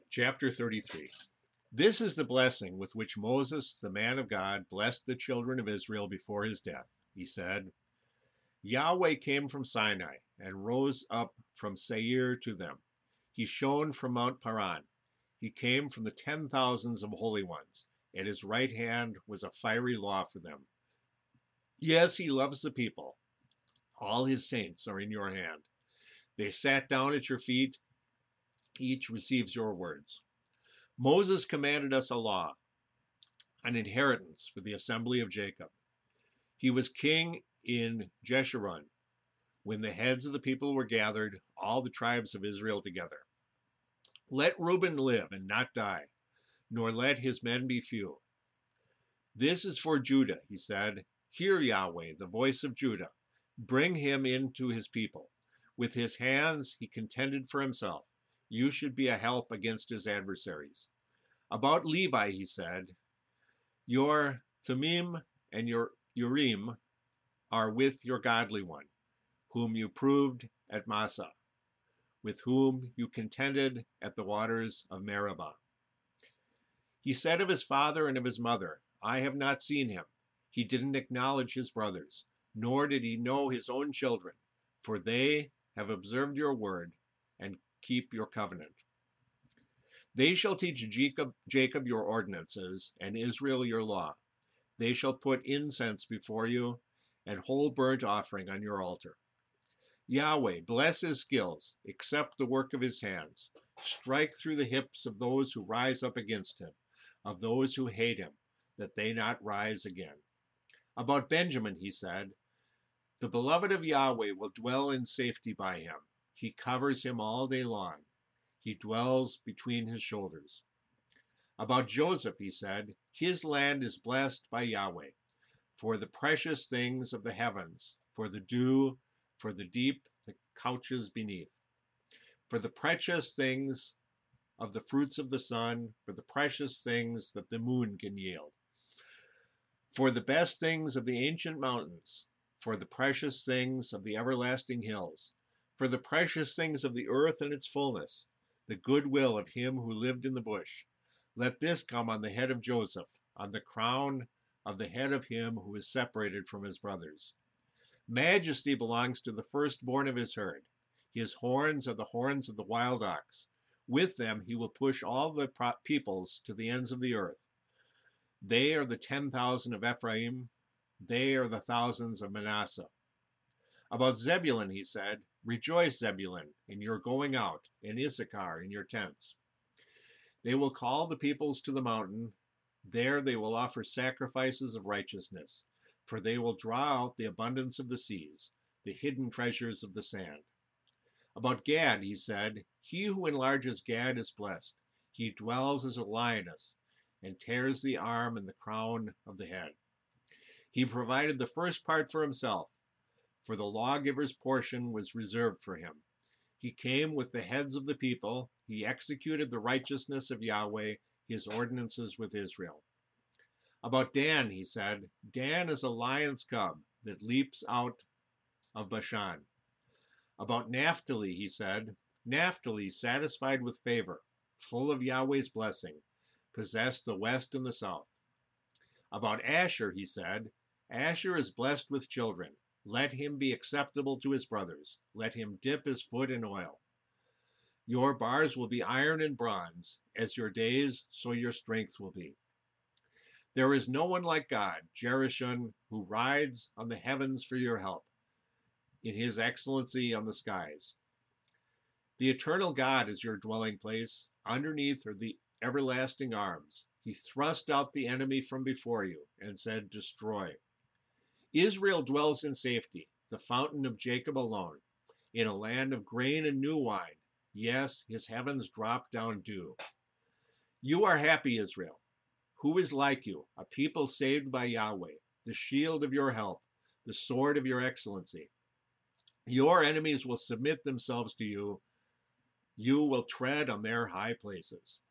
Chapter 33. This is the blessing with which Moses, the man of God, blessed the children of Israel before his death. He said, Yahweh came from Sinai and rose up from Seir to them. He shone from Mount Paran. He came from the 10,000s of holy ones. At his right hand was a fiery law for them. Yes, he loves the people. All his saints are in your hand. They sat down at your feet. Each receives your words. Moses commanded us a law, an inheritance for the assembly of Jacob. He was king in Jeshurun when the heads of the people were gathered, all the tribes of Israel together. Let Reuben live and not die, nor let his men be few. This is for Judah, he said. Hear, Yahweh, the voice of Judah. Bring him into his people. With his hands he contended for himself. You should be a help against his adversaries. About Levi, he said, your Thummim and your Urim are with your godly one, whom you proved at Massah, with whom you contended at the waters of Meribah. He said of his father and of his mother, I have not seen him. He didn't acknowledge his brothers, nor did he know his own children, for they have observed your word and keep your covenant. They shall teach Jacob your ordinances, and Israel your law. They shall put incense before you, and whole burnt offering on your altar. Yahweh, bless his skills, accept the work of his hands. Strike through the hips of those who rise up against him, of those who hate him, that they not rise again. About Benjamin, he said, the beloved of Yahweh will dwell in safety by him. He covers him all day long. He dwells between his shoulders. About Joseph, he said, his land is blessed by Yahweh, for the precious things of the heavens, for the dew, for the deep, the couches beneath, for the precious things of the fruits of the sun, for the precious things that the moon can yield, for the best things of the ancient mountains, for the precious things of the everlasting hills, for the precious things of the earth and its fullness, the goodwill of him who lived in the bush. Let this come on the head of Joseph, on the crown of the head of him who is separated from his brothers. Majesty belongs to the firstborn of his herd. His horns are the horns of the wild ox. With them he will push all the peoples to the ends of the earth. They are the 10,000 of Ephraim. They are the thousands of Manasseh. About Zebulun, he said, rejoice, Zebulun, in your going out, and Issachar in your tents. They will call the peoples to the mountain. There they will offer sacrifices of righteousness, for they will draw out the abundance of the seas, the hidden treasures of the sand. About Gad, he said, he who enlarges Gad is blessed. He dwells as a lioness and tears the arm and the crown of the head. He provided the first part for himself, for the lawgiver's portion was reserved for him. He came with the heads of the people. He executed the righteousness of Yahweh, his ordinances with Israel. About Dan, he said, Dan is a lion's cub that leaps out of Bashan. About Naphtali, he said, Naphtali, satisfied with favor, full of Yahweh's blessing, possessed the west and the south. About Asher, he said, Asher is blessed with children. Let him be acceptable to his brothers. Let him dip his foot in oil. Your bars will be iron and bronze. As your days, so your strength will be. There is no one like God, Jerishon, who rides on the heavens for your help, in his excellency on the skies. The eternal God is your dwelling place. Underneath are the everlasting arms. He thrust out the enemy from before you and said, destroy. Israel dwells in safety, the fountain of Jacob alone, in a land of grain and new wine. Yes, his heavens drop down dew. You are happy, Israel. Who is like you, a people saved by Yahweh, the shield of your help, the sword of your excellency? Your enemies will submit themselves to you. You will tread on their high places.